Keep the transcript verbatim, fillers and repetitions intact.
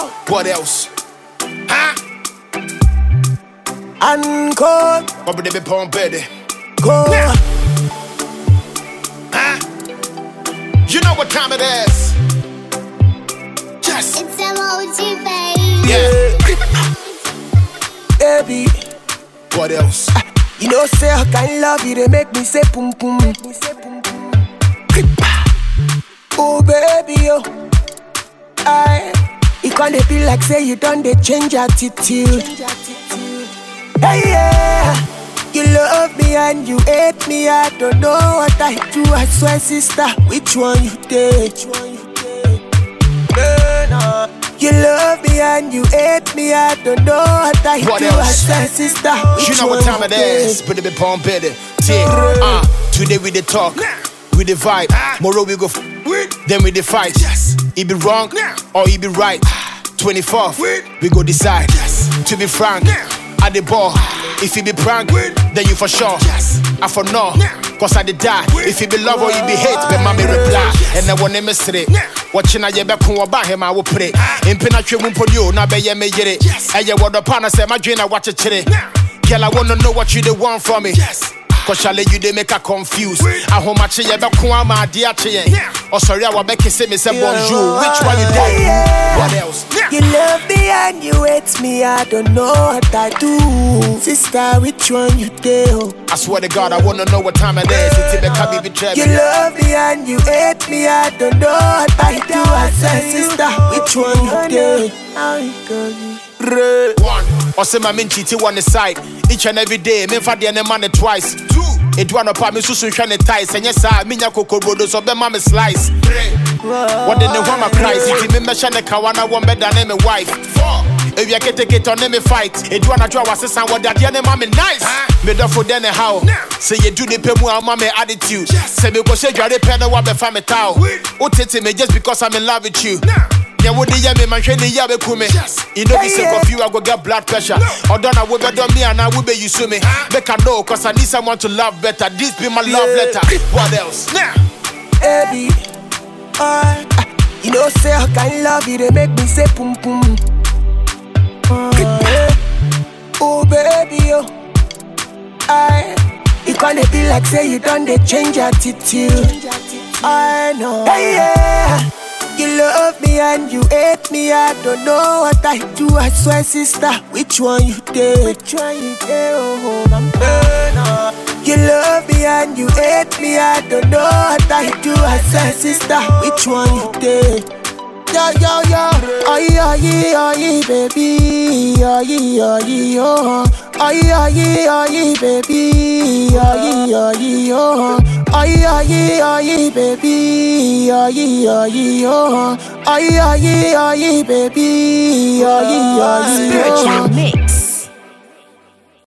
What else? Huh? Encore. What would they be pumping? Go. Yeah. Huh? You know what time it is? Yes. It's M O G, baby. Yeah. Baby. What else? Ah, you know, say I can love you, they make me say boom boom. Make me say boom boom. Oh baby, oh. I. It can't be like say you done they change attitude. Hey yeah. You love me and you hate me. I don't know what I do. I swear, sister, which one you take? Which one you take? No, no. You love me and you hate me. I don't know what I What do. else? I swear, sister, which You know one what time it you is? take? Put it be pumping. Uh, today we the talk, we the vibe. Tomorrow we go f- then we the fight. It be wrong or it be right. twenty-fourth, we go decide. To be frank, at the ball. If it be prank, then you for sure. I for no, cause I did die. If it be love or it be hate, but mommy reply. And I want to miss it. Watching I get back home about him, I will pray. In Pinatri Mumpodio, now be ye me get it. And you want the partner say, my dream, I watch it today. Girl, I wanna know what you they want from me. Cause shall you they make her confused. I home my chair, but come my dear chair. Oh, sorry, I will make you say me say bonjour. Which one you did? What else? You love me and you hate me. I don't know what I do. Sister, which one you do? I swear to God, I wanna know what time it is. It's in the be betrayed. You love me and you hate me. I don't know what I do. I said, sister, which one you do? One, or say my min cheating on the side. Each and every day, me for the end money twice. Two, it one up me so soon shine ties. And yes, I mean ya cocoa rodo so be mommy slice. Three, what then the one my cries? If you me mention the kawana one better than my wife. Four, if you can take it on me fight. It one a draw was a sound what that the mommy nice. Me da for then how? Say you do the pemu and mommy attitude. Say me go say you are the pen what be family towel. Oh tete me just because I'm in love with you. Yeah, what the yummy man train the yabe kume. You know, this of you, I go get blood pressure. Or done, I will be done me and I will be you sue me. Make I know, cause I need someone to love better. This be my love letter. What else? Nah. Baby, uh, you know, say I can love you, they make me say boom boom. Uh, oh baby, oh, I. It can't be like say you done they change attitude. I know. Hey yeah. You love me and you hate me. I don't know what I do. I swear, sister, which one you take? Which one you take? Oh, I'm burning. You love me and you hate me. I don't know what I do. I swear, sister, which one you take? Yo, yo, yo. Oh, yeah, yeah, oh, yeah, baby. Oh, yeah, oh, yeah, oh. Oh, yeah, yeah, oh, yeah, baby. Oh, yeah, oh, yeah, oh. Oh, yeah, yeah, oh, yeah, baby. Oh, yeah, oh, yeah, oh. Oh, yeah, yeah, oh, yeah, baby. Oh, yeah, oh, yeah, oh. Spiritual mix.